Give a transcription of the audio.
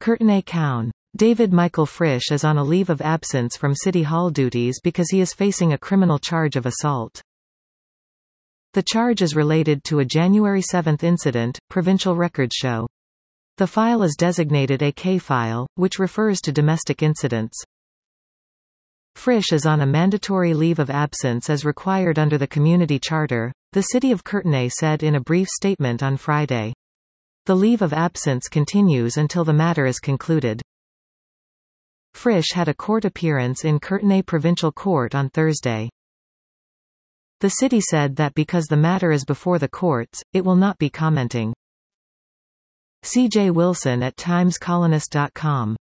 Courtenay Cown. David Michael Frisch is on a leave of absence from City Hall duties because he is facing a criminal charge of assault. The charge is related to a January 7 incident, Provincial Records show. The file is designated a K file, which refers to domestic incidents. Frisch is on a mandatory leave of absence as required under the Community Charter, the City of Courtenay said in a brief statement on Friday. The leave of absence continues until the matter is concluded. Frisch had a court appearance in Courtenay Provincial Court on Thursday. The city said that because the matter is before the courts, it will not be commenting. C.J. Wilson at TimesColonist.com